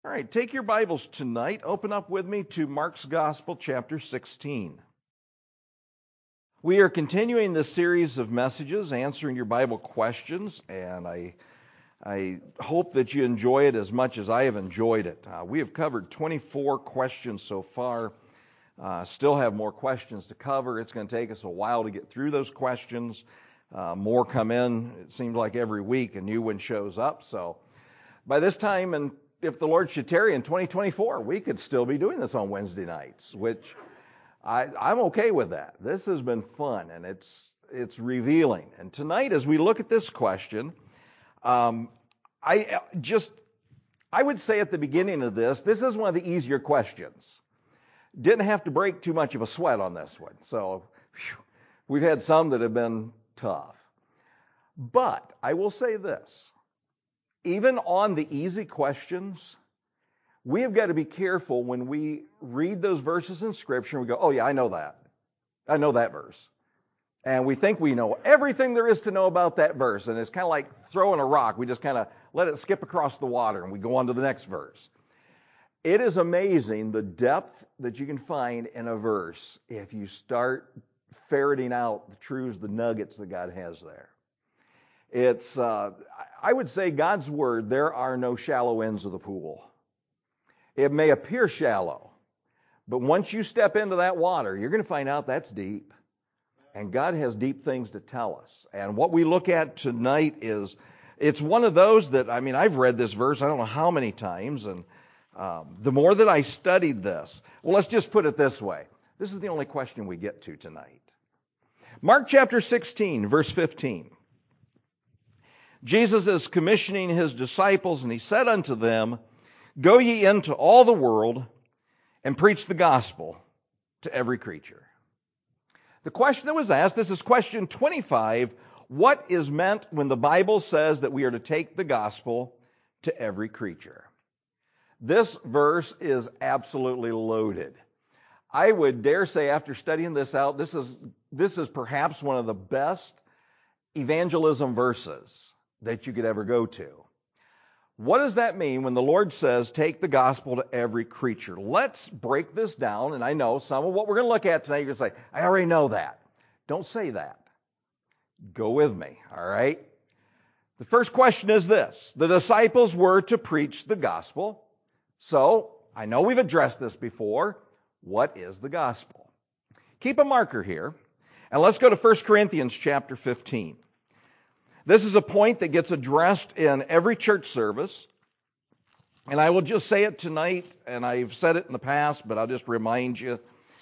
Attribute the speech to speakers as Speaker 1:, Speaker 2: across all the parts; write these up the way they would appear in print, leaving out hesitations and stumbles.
Speaker 1: All right, take your Bibles tonight. Open up with me to Mark's Gospel, chapter 16. We are continuing this series of messages, answering your Bible questions, and I hope that you enjoy it as much as I have enjoyed it. We have covered 24 questions so far. Still have more questions to cover. It's going to take us a while to get through those questions. More come in. It seems like every week a new one shows up. So by this time, and if the Lord should tarry in 2024, we could still be doing this on Wednesday nights, which I'm okay with that. This has been fun, and it's revealing. And tonight, as we look at this question, I would say at the beginning of this is one of the easier questions. Didn't have to break too much of a sweat on this one. So we've had some that have been tough. But I will say this. Even on the easy questions, we have got to be careful when we read those verses in Scripture and we go, oh yeah, I know that. I know that verse. And we think we know everything there is to know about that verse. And it's kind of like throwing a rock. We just kind of let it skip across the water and we go on to the next verse. It is amazing the depth that you can find in a verse if you start ferreting out the truths, the nuggets that God has there. It's, I would say God's Word, there are no shallow ends of the pool. It may appear shallow, but once you step into that water, you're going to find out that's deep. And God has deep things to tell us. And what we look at tonight is, it's one of those that, I've read this verse I don't know how many times, and the more that I studied this, well, let's just put it this way. This is the only question we get to tonight. Mark chapter 16, verse 15. Jesus is commissioning his disciples, and he said unto them, Go ye into all the world and preach the gospel to every creature. The question that was asked, this is question 25, what is meant when the Bible says that we are to take the gospel to every creature? This verse is absolutely loaded. I would dare say after studying this out, this is perhaps one of the best evangelism verses that you could ever go to. What does that mean when the Lord says, take the gospel to every creature? Let's break this down, and I know some of what we're going to look at tonight, you're going to say, I already know that. Don't say that. Go with me, all right? The first question is this. The disciples were to preach the gospel. So, I know we've addressed this before. What is the gospel? Keep a marker here, and let's go to 1 Corinthians chapter 15. This is a point that gets addressed in every church service. And I will just say it tonight, and I've said it in the past, but I'll just remind you.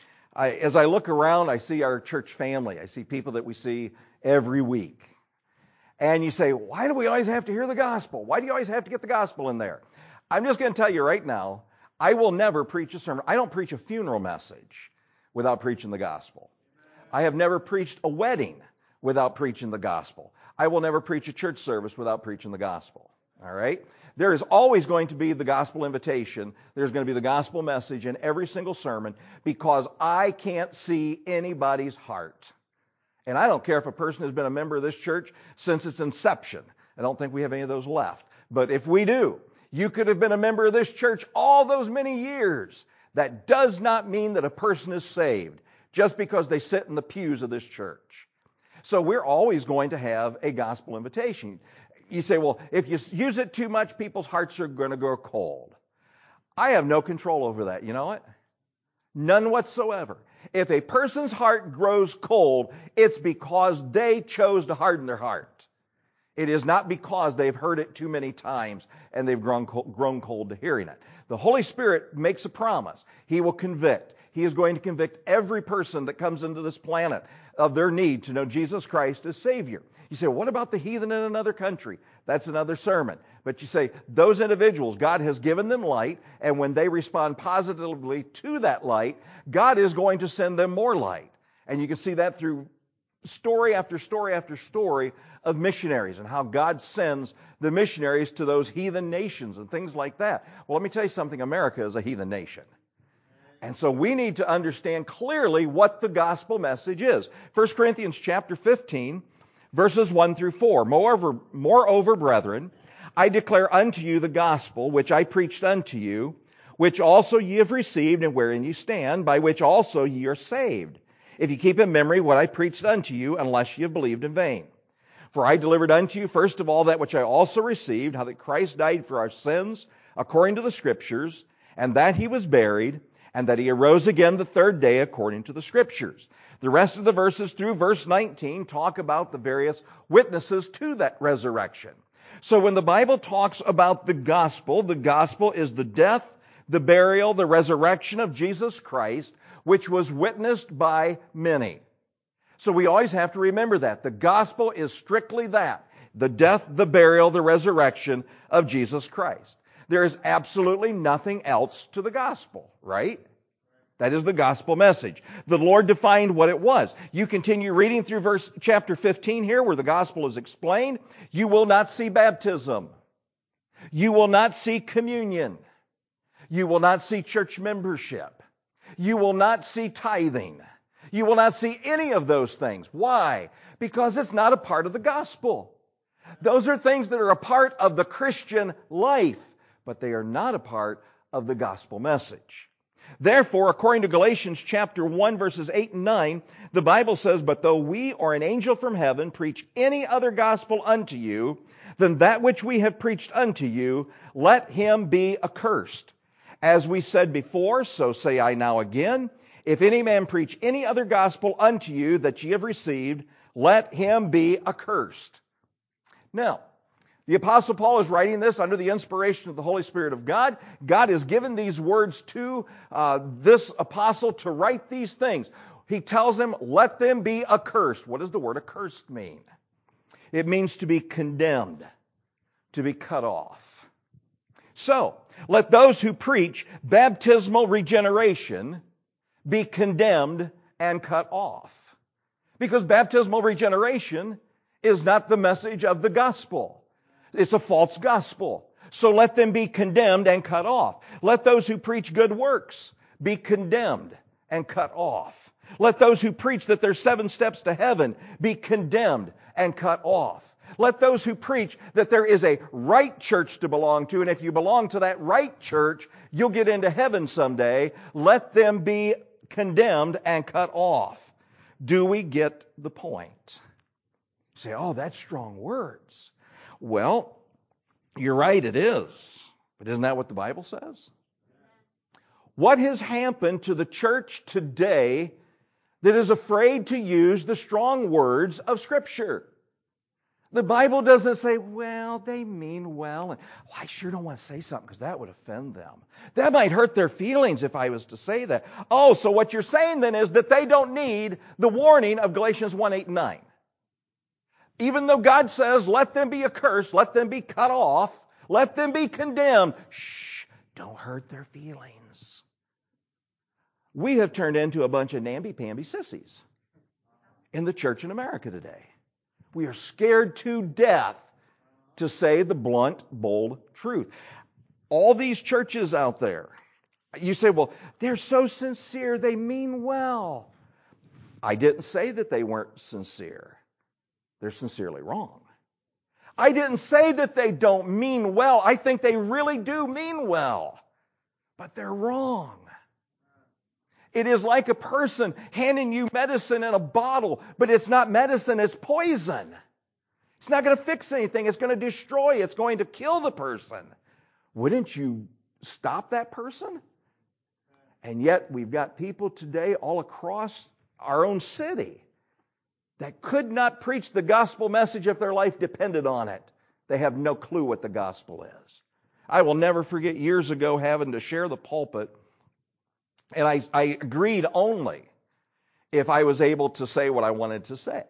Speaker 1: As I look around, I see our church family. I see people that we see every week. And you say, why do we always have to hear the gospel? Why do you always have to get the gospel in there? I'm just going to tell you right now, I will never preach a sermon. I don't preach a funeral message without preaching the gospel. I have never preached a wedding without preaching the gospel. I will never preach a church service without preaching the gospel. All right? There is always going to be the gospel invitation. There's going to be the gospel message in every single sermon because I can't see anybody's heart. And I don't care if a person has been a member of this church since its inception. I don't think we have any of those left. But if we do, you could have been a member of this church all those many years. That does not mean that a person is saved just because they sit in the pews of this church. So we're always going to have a gospel invitation. You say, well, if you use it too much, people's hearts are going to grow cold. I have no control over that. You know what? None whatsoever. If a person's heart grows cold, it's because they chose to harden their heart. It is not because they've heard it too many times and they've grown cold to hearing it. The Holy Spirit makes a promise. He will convict. He is going to convict every person that comes into this planet of their need to know Jesus Christ as Savior. You say, what about the heathen in another country? That's another sermon. But you say, those individuals, God has given them light, and when they respond positively to that light, God is going to send them more light. And you can see that through story after story after story of missionaries and how God sends the missionaries to those heathen nations and things like that. Well, let me tell you something. America is a heathen nation. And so we need to understand clearly what the gospel message is. 1 Corinthians chapter 15, verses 1 through 4. Moreover, brethren, I declare unto you the gospel which I preached unto you, which also ye have received, and wherein ye stand, by which also ye are saved, if ye keep in memory what I preached unto you, unless ye have believed in vain. For I delivered unto you first of all that which I also received, how that Christ died for our sins, according to the Scriptures, and that he was buried, and that he arose again the third day according to the Scriptures. The rest of the verses through verse 19 talk about the various witnesses to that resurrection. So when the Bible talks about the gospel is the death, the burial, the resurrection of Jesus Christ, which was witnessed by many. So we always have to remember that. The gospel is strictly that. The death, the burial, the resurrection of Jesus Christ. There is absolutely nothing else to the gospel, right? That is the gospel message. The Lord defined what it was. You continue reading through chapter 15 here where the gospel is explained. You will not see baptism. You will not see communion. You will not see church membership. You will not see tithing. You will not see any of those things. Why? Because it's not a part of the gospel. Those are things that are a part of the Christian life, but they are not a part of the gospel message. Therefore, according to Galatians chapter 1, verses 8 and 9, the Bible says, But though we or an angel from heaven preach any other gospel unto you than that which we have preached unto you, let him be accursed. As we said before, so say I now again, if any man preach any other gospel unto you that ye have received, let him be accursed. Now, the Apostle Paul is writing this under the inspiration of the Holy Spirit of God. God has given these words to this apostle to write these things. He tells him, let them be accursed. What does the word accursed mean? It means to be condemned, to be cut off. So, let those who preach baptismal regeneration be condemned and cut off. Because baptismal regeneration is not the message of the gospel. It's a false gospel. So let them be condemned and cut off. Let those who preach good works be condemned and cut off. Let those who preach that there's 7 steps to heaven be condemned and cut off. Let those who preach that there is a right church to belong to, and if you belong to that right church, you'll get into heaven someday. Let them be condemned and cut off. Do we get the point? You say, oh, that's strong words. Well, you're right, it is. But isn't that what the Bible says? What has happened to the church today that is afraid to use the strong words of Scripture? The Bible doesn't say, well, they mean well. And, I sure don't want to say something because that would offend them. That might hurt their feelings if I was to say that. Oh, so what you're saying then is that they don't need the warning of Galatians 1, 8, and 9. Even though God says, let them be accursed, let them be cut off, let them be condemned. Shh, don't hurt their feelings. We have turned into a bunch of namby-pamby sissies in the church in America today. We are scared to death to say the blunt, bold truth. All these churches out there, you say, well, they're so sincere, they mean well. I didn't say that they weren't sincere. They're sincerely wrong. I didn't say that they don't mean well. I think they really do mean well. But they're wrong. It is like a person handing you medicine in a bottle, but it's not medicine, it's poison. It's not going to fix anything. It's going to destroy. It's going to kill the person. Wouldn't you stop that person? And yet we've got people today all across our own city that could not preach the gospel message if their life depended on it. They have no clue what the gospel is. I will never forget years ago having to share the pulpit, and I agreed only if I was able to say what I wanted to say.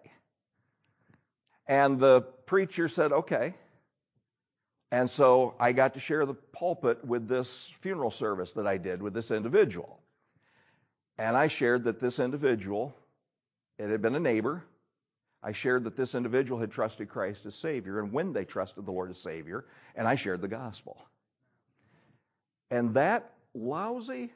Speaker 1: And the preacher said, okay. And so I got to share the pulpit with this funeral service that I did with this individual. And I shared that this individual, it had been a neighbor. I shared that this individual had trusted Christ as Savior, and when they trusted the Lord as Savior, and I shared the gospel. And that lousy,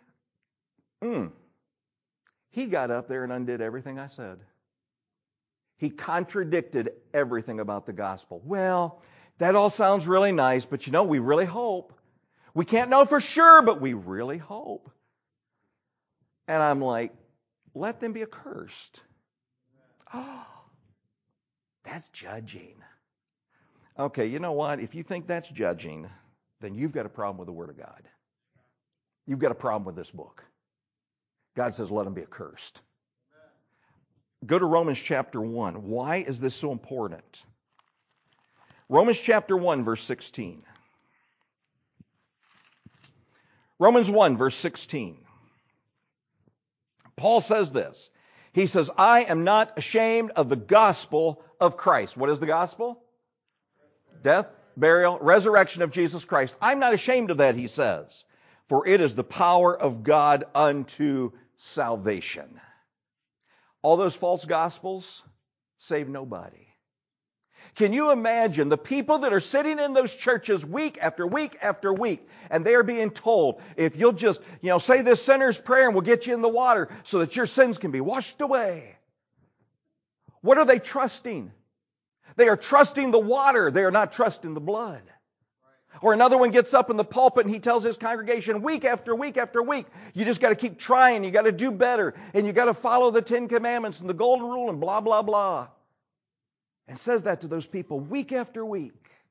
Speaker 1: he got up there and undid everything I said. He contradicted everything about the gospel. Well, That all sounds really nice, but we really hope. We can't know for sure, but we really hope. And I'm like, let them be accursed. Oh, that's judging. Okay, you know what? If you think that's judging, then you've got a problem with the Word of God. You've got a problem with this book. God says, let them be accursed. Go to Romans chapter 1. Why is this so important? Romans chapter 1, verse 16. Romans 1, verse 16. Paul says this. He says, I am not ashamed of the gospel of Christ. What is the gospel? Death, burial, resurrection of Jesus Christ. I'm not ashamed of that, he says. For it is the power of God unto salvation. All those false gospels save nobody. Can you imagine the people that are sitting in those churches week after week after week, and they are being told, if you'll just, say this sinner's prayer and we'll get you in the water so that your sins can be washed away. What are they trusting? They are trusting the water. They are not trusting the blood. Or another one gets up in the pulpit and he tells his congregation week after week after week, you just got to keep trying, you got to do better, and you got to follow the 10 Commandments and the Golden Rule and blah, blah, blah. And says that to those people week after week.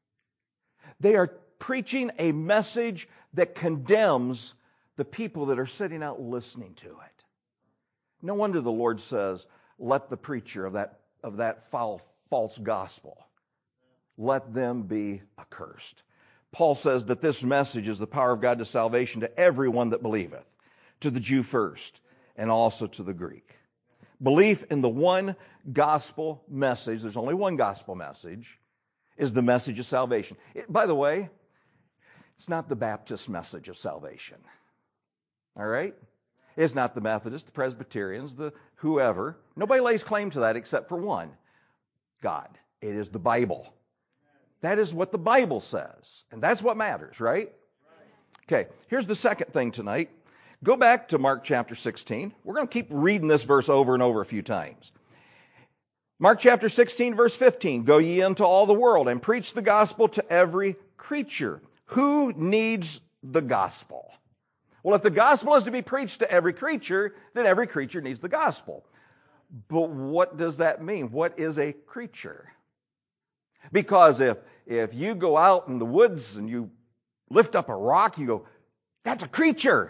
Speaker 1: They are preaching a message that condemns the people that are sitting out listening to it. No wonder the Lord says, let the preacher of that false gospel, let them be accursed. Paul says that this message is the power of God to salvation to everyone that believeth, to the Jew first, and also to the Greek. Belief in the one gospel message, there's only one gospel message, is the message of salvation. By the way, it's not the Baptist message of salvation. All right? It's not the Methodists, the Presbyterians, the whoever. Nobody lays claim to that except for one, God. It is the Bible. That is what the Bible says. And that's what matters, right? Okay, here's the second thing tonight. Go back to Mark chapter 16. We're going to keep reading this verse over and over a few times. Mark chapter 16, verse 15. Go ye into all the world and preach the gospel to every creature. Who needs the gospel? Well, if the gospel is to be preached to every creature, then every creature needs the gospel. But what does that mean? What is a creature? Because if you go out in the woods and you lift up a rock, you go, that's a creature.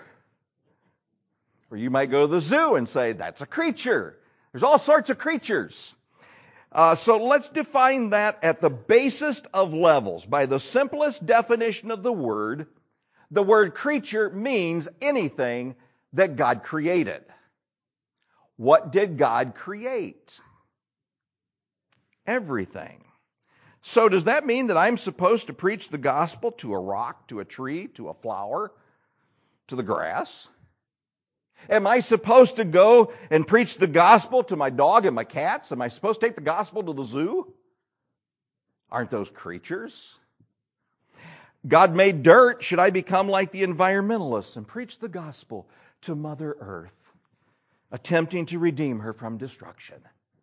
Speaker 1: Or you might go to the zoo and say, that's a creature. There's all sorts of creatures. So let's define that at the basest of levels. By the simplest definition of the word creature means anything that God created. What did God create? Everything. So does that mean that I'm supposed to preach the gospel to a rock, to a tree, to a flower, to the grass? Am I supposed to go and preach the gospel to my dog and my cats? Am I supposed to take the gospel to the zoo? Aren't those creatures? God made dirt. Should I become like the environmentalists and preach the gospel to Mother Earth, attempting to redeem her from destruction?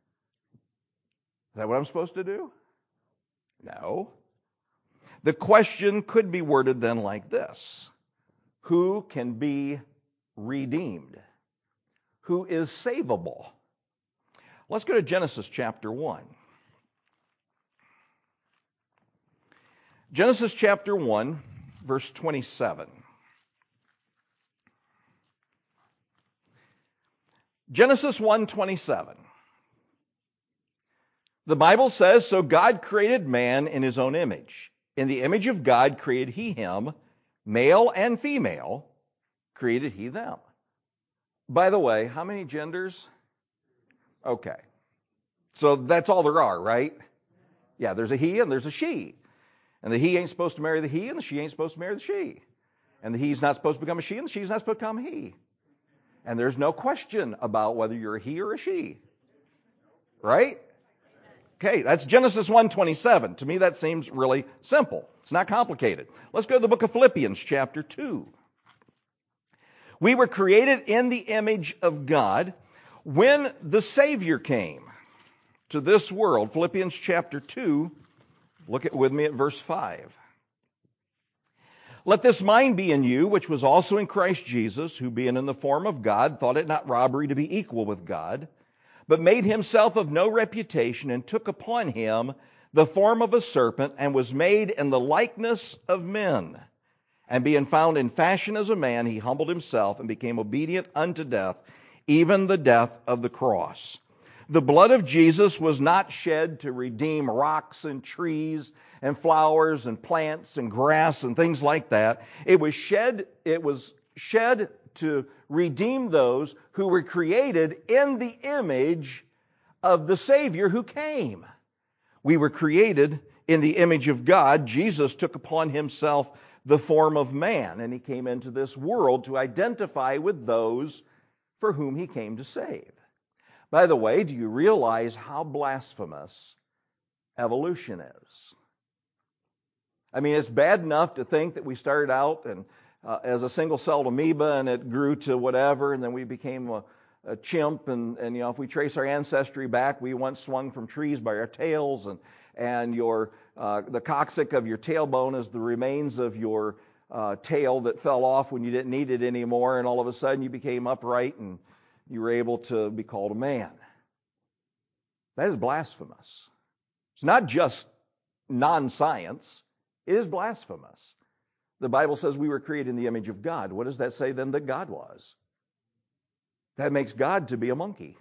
Speaker 1: Is that what I'm supposed to do? No. The question could be worded then like this. Who can be redeemed? Who is savable? Let's go to Genesis chapter 1. Genesis chapter 1, verse 27. Genesis 1:27. The Bible says, so God created man in his own image. In the image of God created he him, male and female created he them. By the way, how many genders? Okay. So that's all there are, right? Yeah, there's a he and there's a she. And the he ain't supposed to marry the he and the she ain't supposed to marry the she. And the he's not supposed to become a she and the she's not supposed to become a he. And there's no question about whether you're a he or a she. Right? Okay, that's Genesis 1:27. To me, that seems really simple. It's not complicated. Let's go to the book of Philippians, chapter 2. We were created in the image of God. When the Savior came to this world, Philippians chapter 2, Look with me at verse 5. Let this mind be in you, which was also in Christ Jesus, who being in the form of God, thought it not robbery to be equal with God, but made himself of no reputation, and took upon him the form of a serpent, and was made in the likeness of men. And being found in fashion as a man, he humbled himself and became obedient unto death, even the death of the cross. The blood of Jesus was not shed to redeem rocks and trees and flowers and plants and grass and things like that. It was shed to redeem those who were created in the image of the Savior who came. We were created in the image of God. Jesus took upon himself the form of man, and he came into this world to identify with those for whom he came to save. By the way, do you realize how blasphemous evolution is? I mean, it's bad enough to think that we started out and as a single-celled amoeba, and it grew to whatever, and then we became a chimp, and if we trace our ancestry back, we once swung from trees by our tails, and the coccyx of your tailbone is the remains of your tail that fell off when you didn't need it anymore, and all of a sudden you became upright and you were able to be called a man. That is blasphemous. It's not just non-science. It is blasphemous. The Bible says we were created in the image of God. What does that say then that God was? That makes God to be a monkey.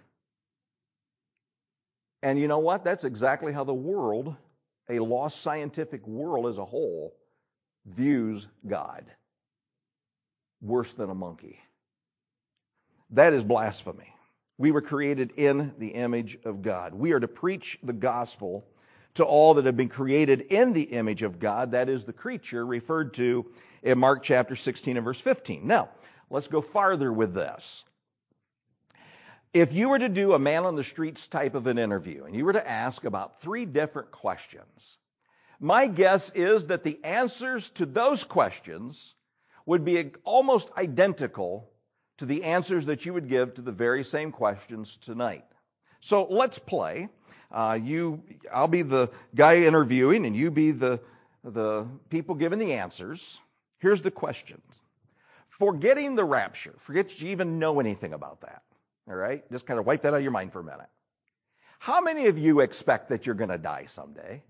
Speaker 1: And you know what? That's exactly how the world, a lost scientific world as a whole, views God. Worse than a monkey. That is blasphemy. We were created in the image of God. We are to preach the gospel to all that have been created in the image of God. That is the creature referred to in Mark chapter 16 and verse 15. Now, let's go farther with this. If you were to do a man on the streets type of an interview, and you were to ask about 3 different questions, my guess is that the answers to those questions would be almost identical to the answers that you would give to the very same questions tonight. So let's play. I'll be the guy interviewing, and you be the people giving the answers. Here's the questions. Forgetting the rapture. Forget you even know anything about that. All right? Just kind of wipe that out of your mind for a minute. How many of you expect that you're going to die someday?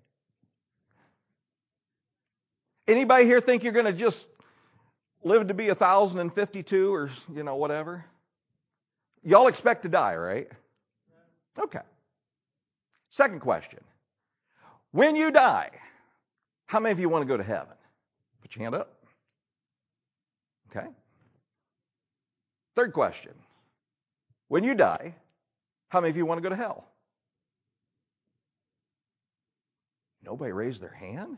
Speaker 1: Anybody here think you're going to just live to be 1,052 or, whatever? Y'all expect to die, right? Okay. Second question. When you die, how many of you want to go to heaven? Put your hand up. Okay. Third question. When you die, how many of you want to go to hell? Nobody raised their hand?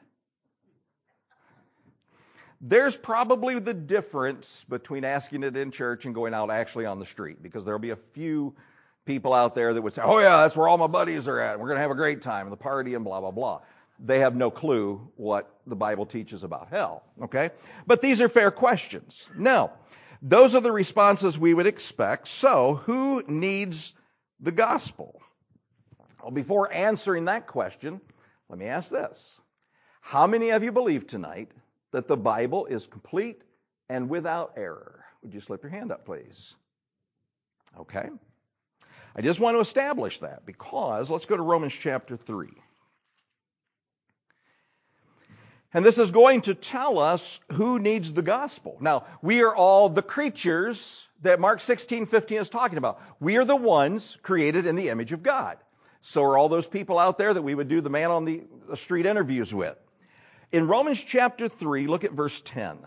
Speaker 1: There's probably the difference between asking it in church and going out actually on the street, because there'll be a few people out there that would say, oh yeah, that's where all my buddies are at. We're going to have a great time, the party and blah, blah, blah. They have no clue what the Bible teaches about hell, okay? But these are fair questions. Now, those are the responses we would expect. So, who needs the gospel? Well, before answering that question, let me ask this. How many of you believe tonight that the Bible is complete and without error? Would you slip your hand up, please? Okay. I just want to establish that, because let's go to Romans chapter 3. And this is going to tell us who needs the gospel. Now, we are all the creatures that Mark 16:15 is talking about. We are the ones created in the image of God. So are all those people out there that we would do the man on the street interviews with. In Romans chapter 3, look at verse 10.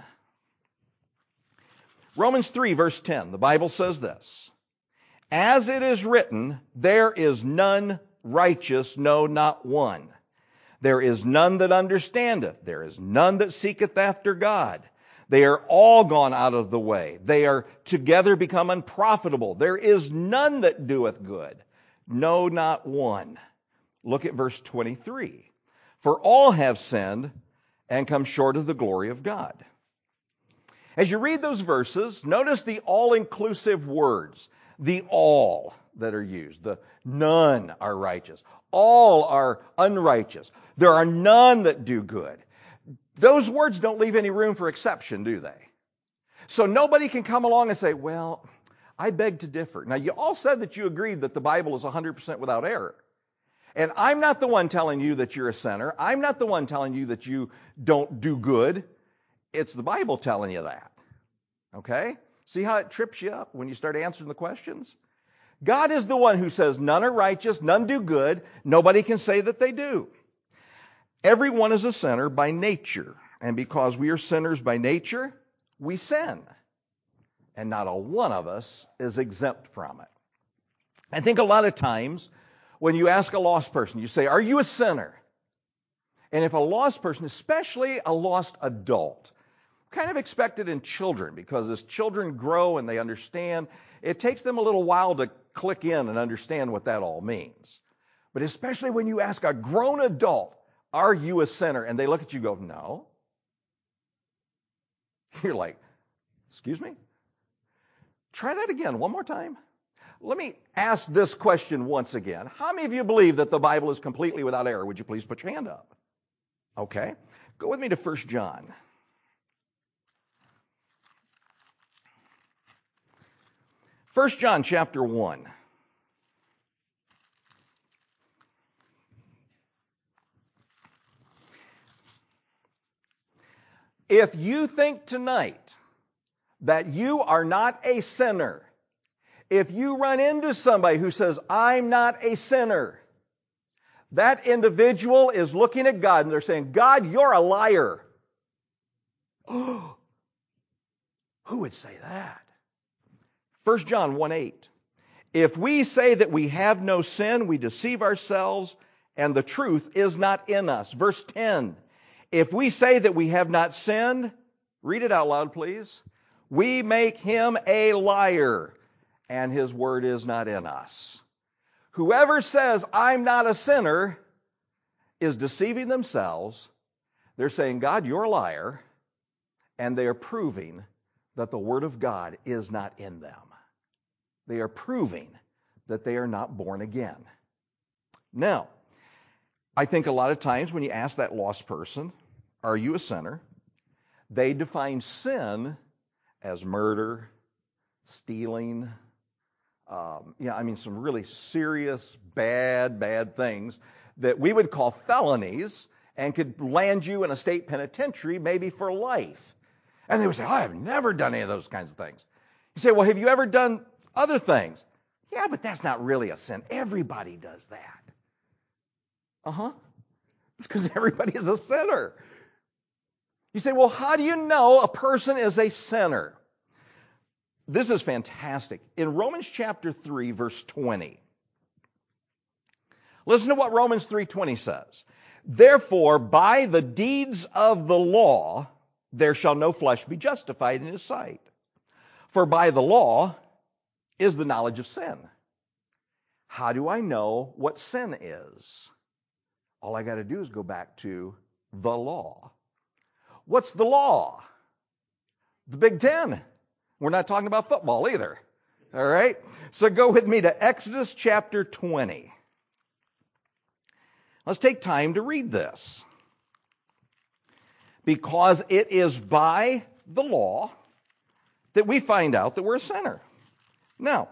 Speaker 1: Romans 3, verse 10, the Bible says this. As it is written, there is none righteous, no, not one. There is none that understandeth. There is none that seeketh after God. They are all gone out of the way. They are together become unprofitable. There is none that doeth good. No, not one. Look at verse 23. For all have sinned and come short of the glory of God. As you read those verses, notice the all-inclusive words. the all that are used. The none are righteous. All are unrighteous. There are none that do good. Those words don't leave any room for exception, do they? So nobody can come along and say, well, I beg to differ. Now, you all said that you agreed that the Bible is 100% without error. And I'm not the one telling you that you're a sinner. I'm not the one telling you that you don't do good. It's the Bible telling you that. Okay? See how it trips you up when you start answering the questions? God is the one who says none are righteous, none do good. Nobody can say that they do. Everyone is a sinner by nature. And because we are sinners by nature, we sin. And not a one of us is exempt from it. I think a lot of times when you ask a lost person, you say, are you a sinner? And if a lost person, especially a lost adult, kind of expected in children, because as children grow and they understand, it takes them a little while to click in and understand what that all means. But especially when you ask a grown adult, are you a sinner? And they look at you and go, no. You're like, excuse me? Try that again, one more time. Let me ask this question once again. How many of you believe that the Bible is completely without error? Would you please put your hand up? Okay. Go with me to 1 John. 1 John chapter 1. If you think tonight that you are not a sinner, if you run into somebody who says, I'm not a sinner, that individual is looking at God and they're saying, God, you're a liar. Oh, who would say that? 1 John 1:8. If we say that we have no sin, we deceive ourselves and the truth is not in us. Verse 10. If we say that we have not sinned, read it out loud, please. We make him a liar and his word is not in us. Whoever says, I'm not a sinner, is deceiving themselves. They're saying, God, you're a liar, and they are proving that the word of God is not in them. They are proving that they are not born again. Now, I think a lot of times when you ask that lost person, are you a sinner? They define sin as murder, stealing, some really serious, bad things that we would call felonies and could land you in a state penitentiary maybe for life. And they would say, I have never done any of those kinds of things. You say, well, have you ever done other things? Yeah, but that's not really a sin. Everybody does that. It's because everybody is a sinner. You say, well, how do you know a person is a sinner? This is fantastic. In Romans chapter 3, verse 20. Listen to what Romans 3:20 says. Therefore, by the deeds of the law, there shall no flesh be justified in his sight. For by the law is the knowledge of sin. How do I know what sin is? All I got to do is go back to the law. What's the law? The Big Ten. We're not talking about football either. All right? So go with me to Exodus chapter 20. Let's take time to read this. Because it is by the law that we find out that we're a sinner. Now,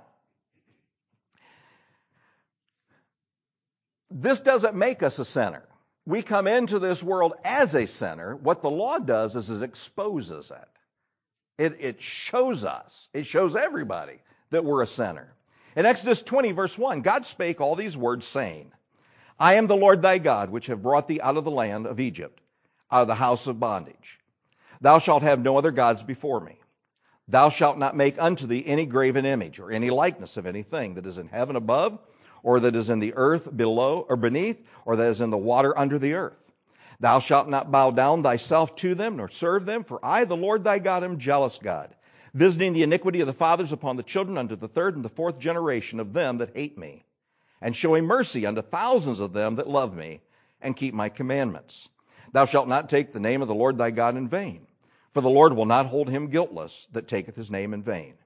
Speaker 1: this doesn't make us a sinner. We come into this world as a sinner. What the law does is it exposes it. It shows us, it shows everybody that we're a sinner. In Exodus 20, verse 1, God spake all these words, saying, I am the Lord thy God, which have brought thee out of the land of Egypt, out of the house of bondage. Thou shalt have no other gods before me. Thou shalt not make unto thee any graven image, or any likeness of anything that is in heaven above, or that is in the earth below or beneath, or that is in the water under the earth. Thou shalt not bow down thyself to them, nor serve them, for I, the Lord thy God, am jealous God, visiting the iniquity of the fathers upon the children unto the third and the fourth generation of them that hate me, and showing mercy unto thousands of them that love me, and keep my commandments. Thou shalt not take the name of the Lord thy God in vain, for the Lord will not hold him guiltless that taketh his name in vain.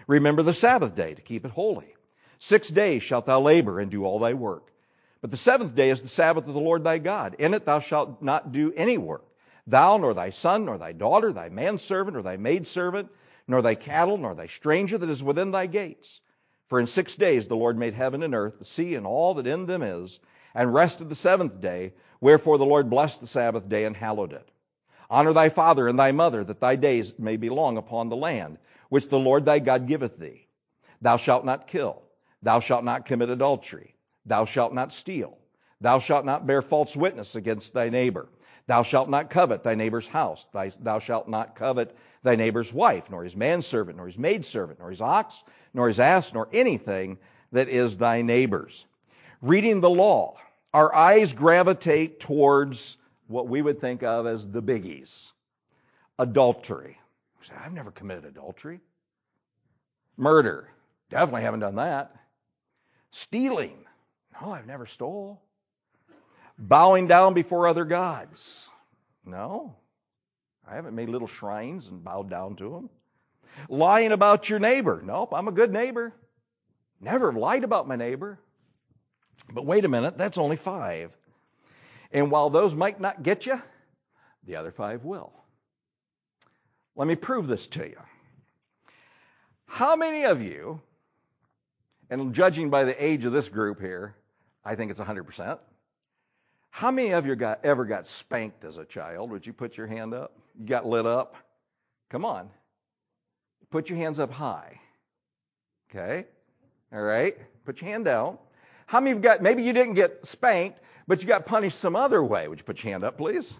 Speaker 1: Remember the Sabbath day to keep it holy. 6 days shalt thou labor and do all thy work. But the seventh day is the Sabbath of the Lord thy God. In it thou shalt not do any work. Thou, nor thy son, nor thy daughter, thy manservant, or thy maidservant, nor thy cattle, nor thy stranger that is within thy gates. For in 6 days the Lord made heaven and earth, the sea, and all that in them is, and rested the seventh day. Wherefore the Lord blessed the Sabbath day and hallowed it. Honor thy father and thy mother, that thy days may be long upon the land, which the Lord thy God giveth thee. Thou shalt not kill. Thou shalt not commit adultery. Thou shalt not steal. Thou shalt not bear false witness against thy neighbor. Thou shalt not covet thy neighbor's house. Thou shalt not covet thy neighbor's wife, nor his manservant, nor his maidservant, nor his ox, nor his ass, nor anything that is thy neighbor's. Reading the law, our eyes gravitate towards what we would think of as the biggies. Adultery. You say, I've never committed adultery. Murder. Definitely haven't done that. Stealing. No, I've never stole. Bowing down before other gods. No, I haven't made little shrines and bowed down to them. Lying about your neighbor. Nope, I'm a good neighbor. Never lied about my neighbor. But wait a minute, that's only 5. And while those might not get you, the other 5 will. Let me prove this to you. How many of you, and judging by the age of this group here, I think it's 100%. How many of you ever got spanked as a child? Would you put your hand up? You got lit up? Come on. Put your hands up high. Okay? All right? Put your hand down. How many of you got, maybe you didn't get spanked, but you got punished some other way. Would you put your hand up, please?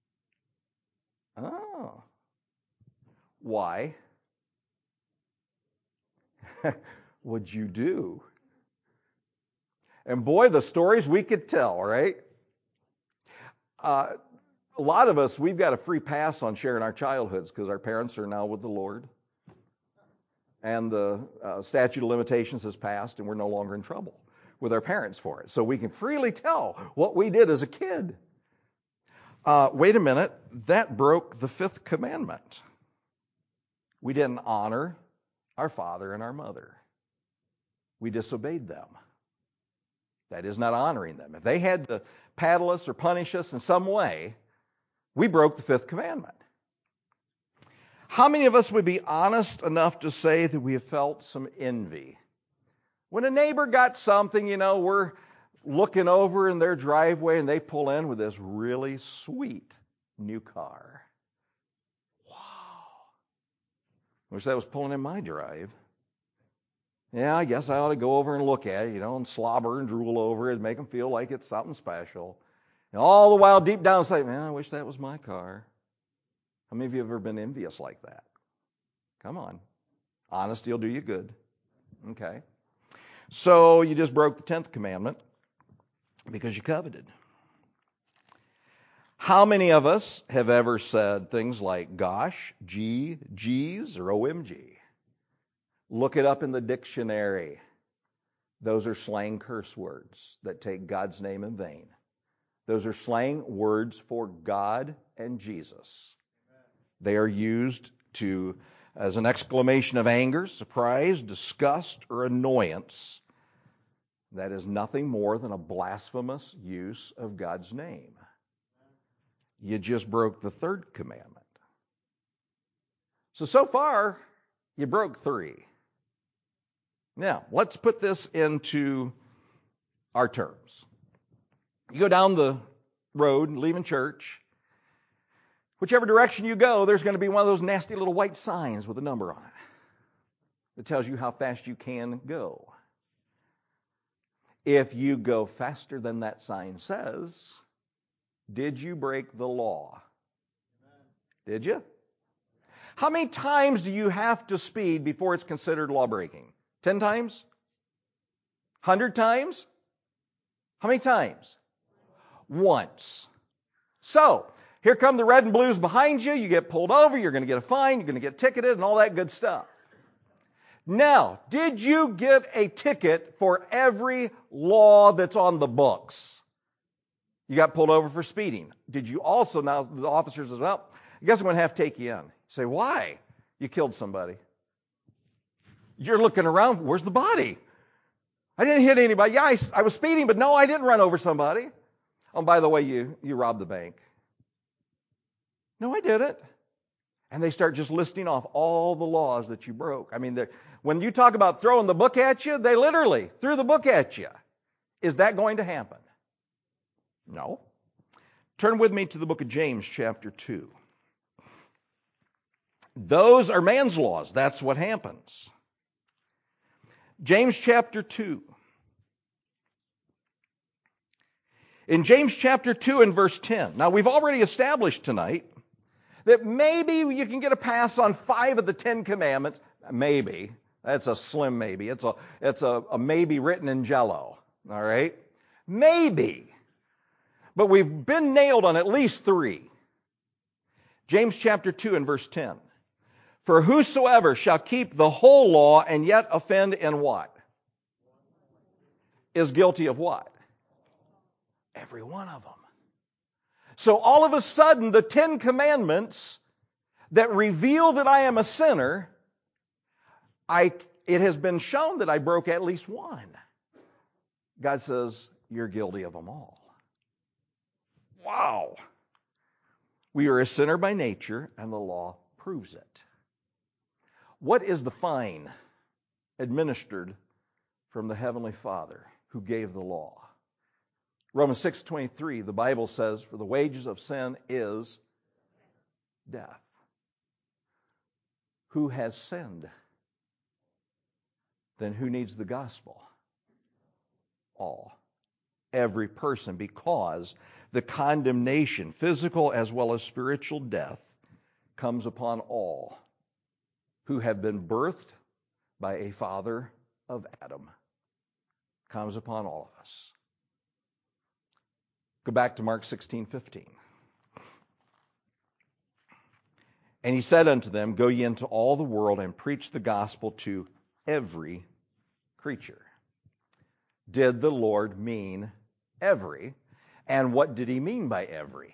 Speaker 1: Oh. Why? What'd you do? And boy, the stories we could tell, right? A lot of us, we've got a free pass on sharing our childhoods because our parents are now with the Lord. And the statute of limitations has passed and we're no longer in trouble with our parents for it. So we can freely tell what we did as a kid. Wait a minute, that broke the 5th commandment. We didn't honor our father and our mother. We disobeyed them. That is not honoring them. If they had to paddle us or punish us in some way, we broke the 5th commandment. How many of us would be honest enough to say that we have felt some envy? When a neighbor got something, we're looking over in their driveway and they pull in with this really sweet new car. Wow. Wish that was pulling in my drive. Yeah, I guess I ought to go over and look at it, and slobber and drool over it and make them feel like it's something special. And all the while, deep down, say, man, I wish that was my car. How many of you have ever been envious like that? Come on. Honesty will do you good. Okay. So you just broke the 10th commandment because you coveted. How many of us have ever said things like, gosh, gee, geez, or OMG? Look it up in the dictionary. Those are slang curse words that take God's name in vain. Those are slang words for God and Jesus. They are used as an exclamation of anger, surprise, disgust, or annoyance. That is nothing more than a blasphemous use of God's name. You just broke the 3rd commandment. So far, you broke 3. Now, let's put this into our terms. You go down the road, leaving church. Whichever direction you go, there's going to be one of those nasty little white signs with a number on it that tells you how fast you can go. If you go faster than that sign says, did you break the law? Did you? How many times do you have to speed before it's considered law breaking? 10 times? 100 times? How many times? Once. So, here come the red and blues behind you. You get pulled over. You're going to get a fine. You're going to get ticketed and all that good stuff. Now, did you get a ticket for every law that's on the books? You got pulled over for speeding. Did you also, now the officer says, well, I guess I'm going to have to take you in. You say, why? You killed somebody. You're looking around, where's the body? I didn't hit anybody. Yeah, I was speeding, but no, I didn't run over somebody. Oh, by the way, you robbed the bank. No, I didn't. And they start just listing off all the laws that you broke. I mean, when you talk about throwing the book at you, they literally threw the book at you. Is that going to happen? No. Turn with me to the book of James, chapter 2. Those are man's laws. That's what happens. James chapter 2. In James chapter 2 and verse 10. Now, we've already established tonight that maybe you can get a pass on 5 of the 10 commandments. Maybe. That's a slim maybe. It's a maybe written in jello. All right? Maybe. But we've been nailed on at least 3. James chapter 2 and verse 10. For whosoever shall keep the whole law and yet offend in what? Is guilty of what? Every one of them. So all of a sudden, the 10 commandments that reveal that I am a sinner, it has been shown that I broke at least one. God says, you're guilty of them all. Wow. We are a sinner by nature, and the law proves it. What is the fine administered from the Heavenly Father who gave the law? Romans 6:23, the Bible says, for the wages of sin is death. Who has sinned? Then who needs the gospel? All. Every person, because the condemnation, physical as well as spiritual death, comes upon all who have been birthed by a father of Adam. Comes upon all of us. Go back to Mark 16:15. And he said unto them, go ye into all the world and preach the gospel to every creature. Did the Lord mean every? And what did he mean by every?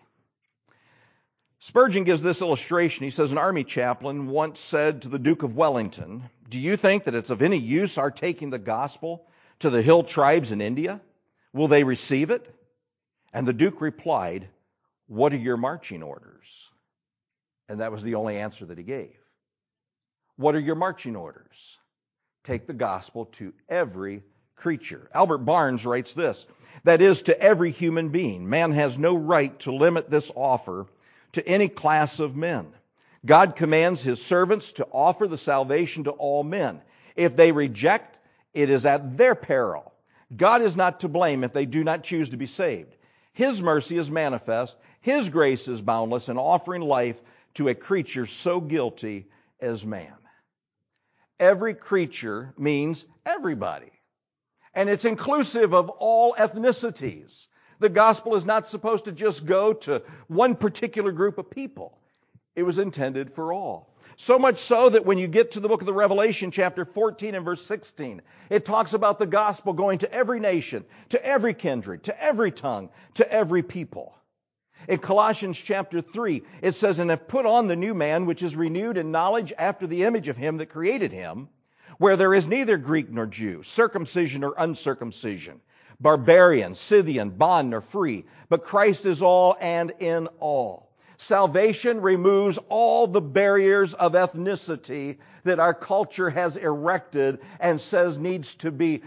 Speaker 1: Spurgeon gives this illustration. He says, an army chaplain once said to the Duke of Wellington, do you think that it's of any use our taking the gospel to the hill tribes in India? Will they receive it? And the Duke replied, what are your marching orders? And that was the only answer that he gave. What are your marching orders? Take the gospel to every creature. Albert Barnes writes this, that is, to every human being. Man has no right to limit this offer to any class of men. God commands his servants to offer the salvation to all men. If they reject, it is at their peril. God is not to blame if they do not choose to be saved. His mercy is manifest. His grace is boundless in offering life to a creature so guilty as man. Every creature means everybody. And it's inclusive of all ethnicities. The gospel is not supposed to just go to one particular group of people. It was intended for all. So much so that when you get to the book of the Revelation, chapter 14 and verse 16, it talks about the gospel going to every nation, to every kindred, to every tongue, to every people. In Colossians chapter 3, it says, and have put on the new man, which is renewed in knowledge after the image of him that created him, where there is neither Greek nor Jew, circumcision or uncircumcision, barbarian, Scythian, bond nor free, but Christ is all and in all. Salvation removes all the barriers of ethnicity that our culture has erected and says needs to be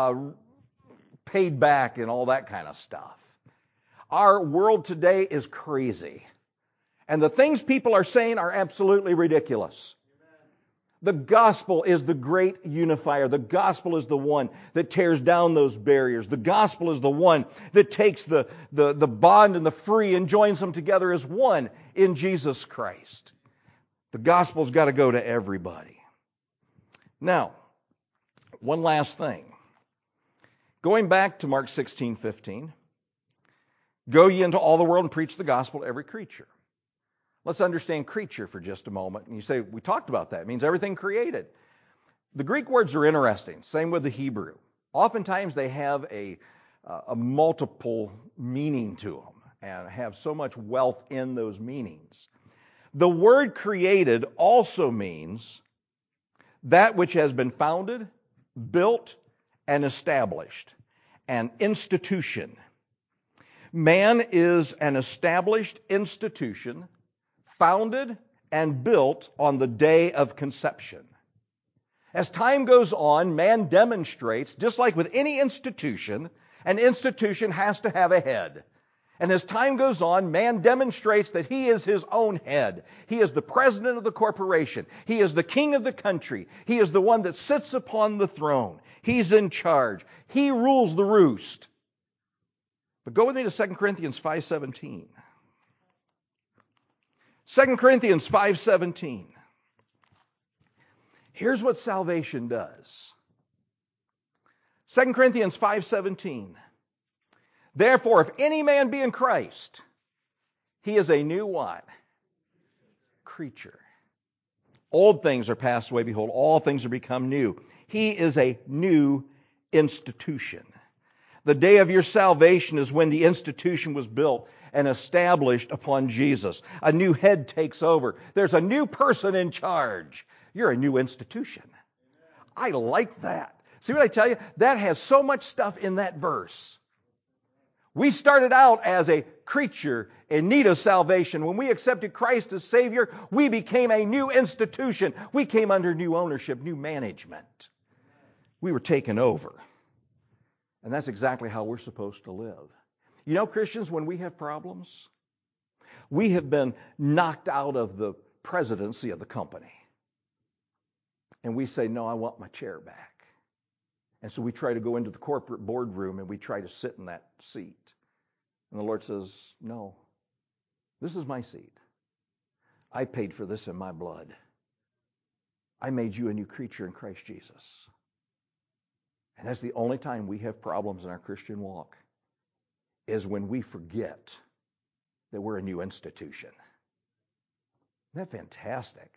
Speaker 1: paid back and all that kind of stuff. Our world today is crazy. And the things people are saying are absolutely ridiculous. The gospel is the great unifier. The gospel is the one that tears down those barriers. The gospel is the one that takes the bond and the free and joins them together as one in Jesus Christ. The gospel's got to go to everybody. Now, one last thing. Going back to Mark 16:15, go ye into all the world and preach the gospel to every creature. Let's understand creature for just a moment. And you say, we talked about that. It means everything created. The Greek words are interesting. Same with the Hebrew. Oftentimes they have a multiple meaning to them and have so much wealth in those meanings. The word created also means That which has been founded, built, and established. An institution. Man is an established institution, founded and built on the day of conception. As time goes on, man demonstrates, just like with any institution, an institution has to have a head. And as time goes on, man demonstrates that he is his own head. He is the president of the corporation. He is the king of the country. He is the one that sits upon the throne. He's in charge. He rules the roost. But go with me to 2 Corinthians 5:17. 2 Corinthians 5:17. Here's what salvation does. 2 Corinthians 5:17. Therefore, if any man be in Christ, he is a new what? Creature. Old things are passed away. Behold, all things are become new. He is a new institution. The day of your salvation is when the institution was built and established upon Jesus. A new head takes over. There's a new person in charge. You're a new institution. I like that. See what I tell you? That has so much stuff in that verse. We started out as a creature in need of salvation. When we accepted Christ as Savior, we became a new institution. We came under new ownership, new management. We were taken over. And that's exactly how we're supposed to live. You know, Christians, when we have problems, we have been knocked out of the presidency of the company. And we say, no, I want my chair back. And so we try to go into the corporate boardroom and we try to sit in that seat. And the Lord says, no, this is my seat. I paid for this in my blood. I made you a new creature in Christ Jesus. And that's the only time we have problems in our Christian walk, is when we forget that we're a new institution. Isn't that fantastic?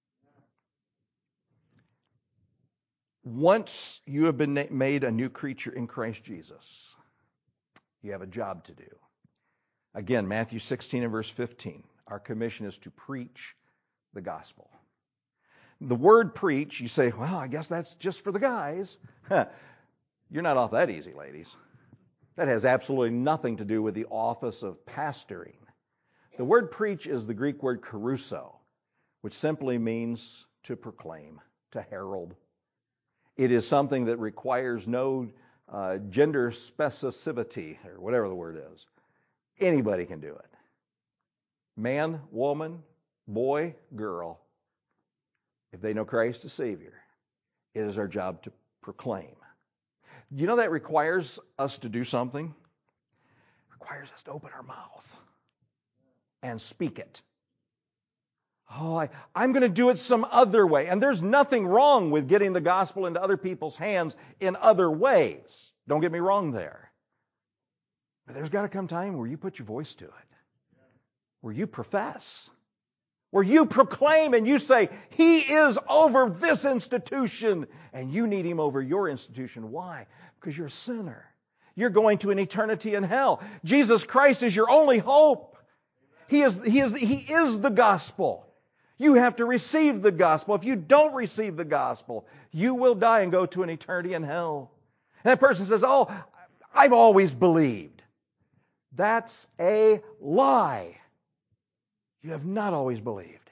Speaker 1: Once you have been made a new creature in Christ Jesus, you have a job to do. Again, Matthew 16 and verse 15. Our commission is to preach the gospel. The word preach, you say, well, I guess that's just for the guys. You're not off that easy, ladies. That has absolutely nothing to do with the office of pastoring. The word preach is the Greek word kerusso, which simply means to proclaim, to herald. It is something that requires no gender specificity, or whatever the word is. Anybody can do it. Man, woman, boy, girl. If they know Christ as Savior, it is our job to proclaim. You know that requires us to do something? It requires us to open our mouth and speak it. Oh, I'm going to do it some other way. And there's nothing wrong with getting the gospel into other people's hands in other ways. Don't get me wrong there. But there's got to come time where you put your voice to it, where you profess, where you proclaim and you say, He is over this institution, and you need Him over your institution. Why? Because you're a sinner. You're going to an eternity in hell. Jesus Christ is your only hope. He is the gospel. You have to receive the gospel. If you don't receive the gospel, you will die and go to an eternity in hell. And that person says, oh, I've always believed. That's a lie. You have not always believed.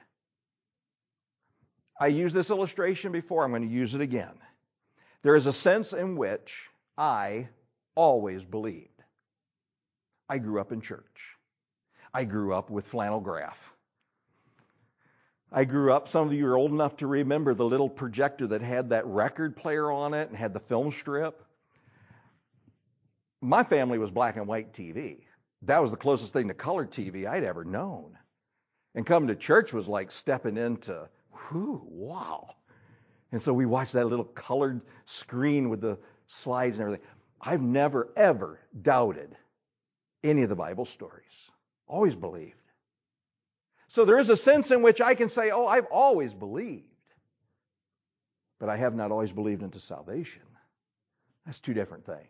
Speaker 1: I used this illustration before. I'm going to use it again. There is a sense in which I always believed. I grew up in church. I grew up with flannel graph. I grew up, some of you are old enough to remember the little projector that had that record player on it and had the film strip. My family was black and white TV. That was the closest thing to color TV I'd ever known. And coming to church was like stepping into, wow. And so we watched that little colored screen with the slides and everything. I've never, ever doubted any of the Bible stories. Always believed. So there is a sense in which I can say, oh, I've always believed. But I have not always believed into salvation. That's two different things.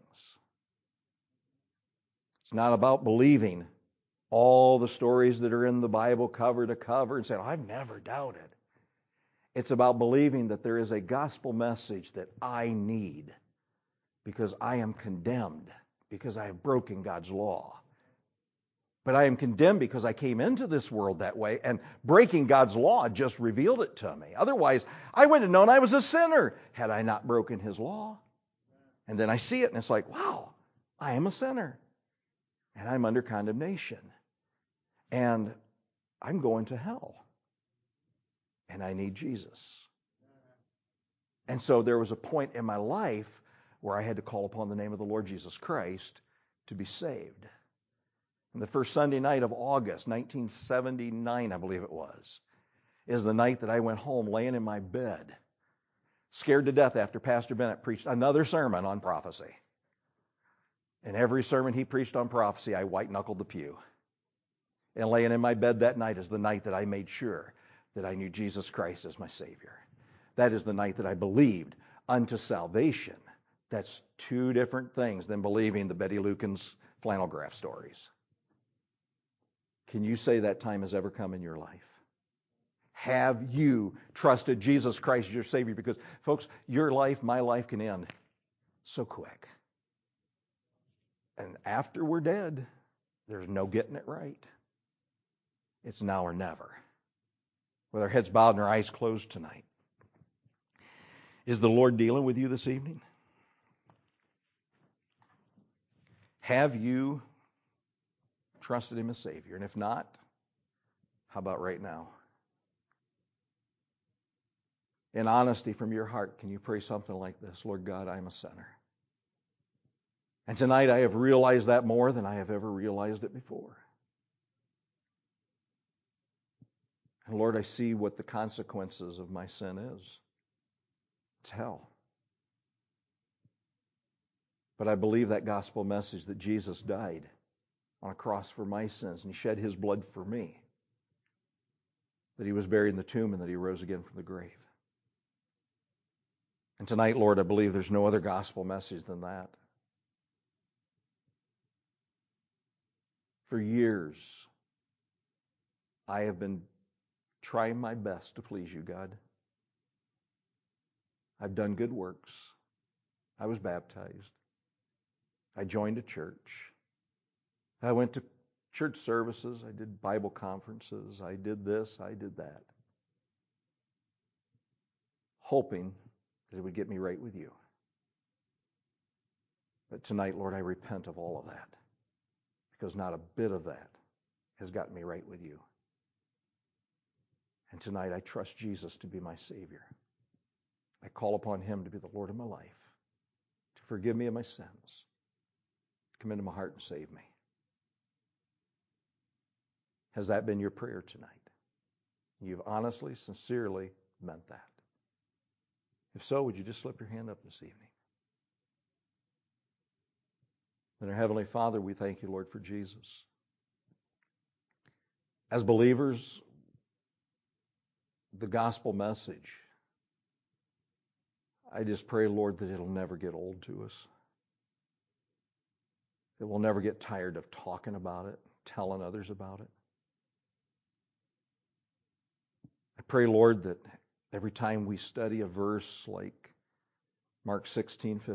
Speaker 1: It's not about believing all the stories that are in the Bible cover to cover and saying, I've never doubted. It's about believing that there is a gospel message that I need because I am condemned, because I have broken God's law. But I am condemned because I came into this world that way, and breaking God's law just revealed it to me. Otherwise, I wouldn't have known I was a sinner had I not broken His law. And then I see it, and it's like, wow, I am a sinner. And I'm under condemnation. And I'm going to hell. And I need Jesus. And so there was a point in my life where I had to call upon the name of the Lord Jesus Christ to be saved. And the first Sunday night of August, 1979, I believe it was, is the night that I went home laying in my bed, scared to death after Pastor Bennett preached another sermon on prophecy. And every sermon he preached on prophecy, I white-knuckled the pew. And laying in my bed that night is the night that I made sure that I knew Jesus Christ as my Savior. That is the night that I believed unto salvation. That's two different things than believing the Betty Lukens flannel graph stories. Can you say that time has ever come in your life? Have you trusted Jesus Christ as your Savior? Because, folks, your life, my life can end so quick. And after we're dead, there's no getting it right. It's now or never. With our heads bowed and our eyes closed tonight. Is the Lord dealing with you this evening? Have you trusted Him as Savior? And if not, how about right now? In honesty from your heart, can you pray something like this? Lord God, I am a sinner. And tonight I have realized that more than I have ever realized it before. And Lord, I see what the consequences of my sin is. It's hell. But I believe that gospel message that Jesus died on a cross for my sins, and He shed His blood for me. That He was buried in the tomb and that He rose again from the grave. And tonight, Lord, I believe there's no other gospel message than that. For years, I have been trying my best to please You, God. I've done good works. I was baptized. I joined a church. I went to church services. I did Bible conferences. I did this. I did that. Hoping that it would get me right with You. But tonight, Lord, I repent of all of that. Because not a bit of that has gotten me right with You. And tonight I trust Jesus to be my Savior. I call upon Him to be the Lord of my life, to forgive me of my sins, to come into my heart and save me. Has that been your prayer tonight? You've honestly, sincerely meant that. If so, would you just slip your hand up this evening? Then our Heavenly Father, we thank You, Lord, for Jesus. As believers, the gospel message, I just pray, Lord, that it'll never get old to us. That we'll never get tired of talking about it, telling others about it. I pray, Lord, that every time we study a verse like Mark 16:15,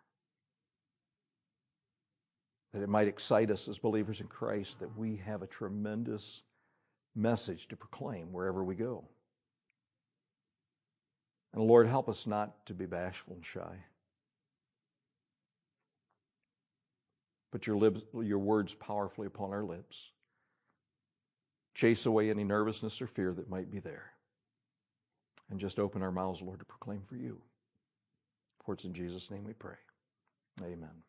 Speaker 1: that it might excite us as believers in Christ that we have a tremendous message to proclaim wherever we go. And Lord, help us not to be bashful and shy. Put your words powerfully upon our lips. Chase away any nervousness or fear that might be there. And just open our mouths, Lord, to proclaim for You. For it's in Jesus' name we pray. Amen.